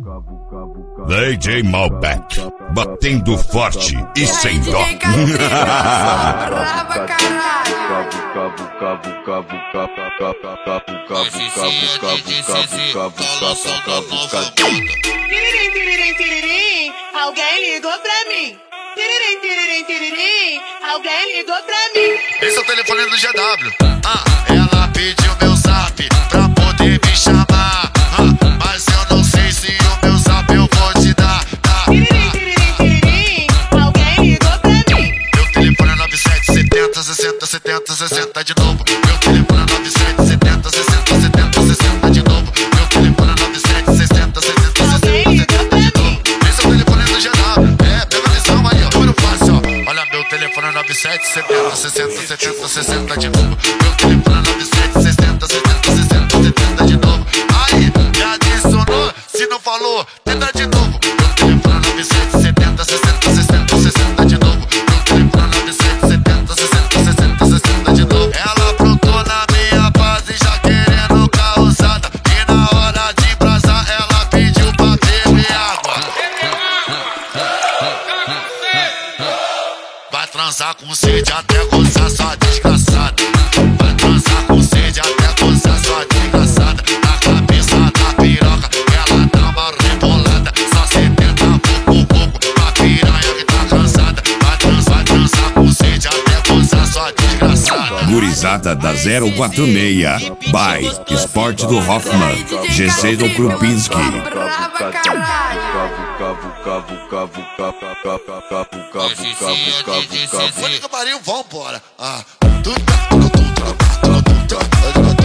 DJ Malbec, batendo forte e sem dó. Alguém ligou pra mim. Alguém ligou pra mim. Esse é o telefone do GW. Ela pediu meu zap pra poder me chamar. Mas eu não sei se o meu zap eu vou te dar. Alguém ligou pra mim. Meu telefone é 9770 60 70 60 de novo. Meu telefone é 9770 60 70 60 de novo. Meu telefone é 9760 60 60 70 de novo. Esse é o telefone do GW. Pega a visão aí, ó. Número fácil, ó. Olha, meu telefone é 9770 60 70 60 de novo. Meu telefone é 9760 70 60 70 de novo. Aí, me adicionou. Se não falou, tenta de novo. Meu telefone é 9770 60 60 60 de novo. Meu telefone é 9770 60 60 60 de novo. Ela aprontou na minha base já querendo causada. E na hora de brasar ela pediu pra beber água. Vai transar com sede até gozar sua desgraçada. Vai transar com sede até gozar sua desgraçada. Na cabeça da piroca ela dá uma rebolada. Só 70 pouco pra piranha que tá cansada. Vai transar com sede até gozar sua desgraçada. Gurizada da 046 by Esporte do Hoffman, GC do Krupinski. Vou ligar, pariu, vambora.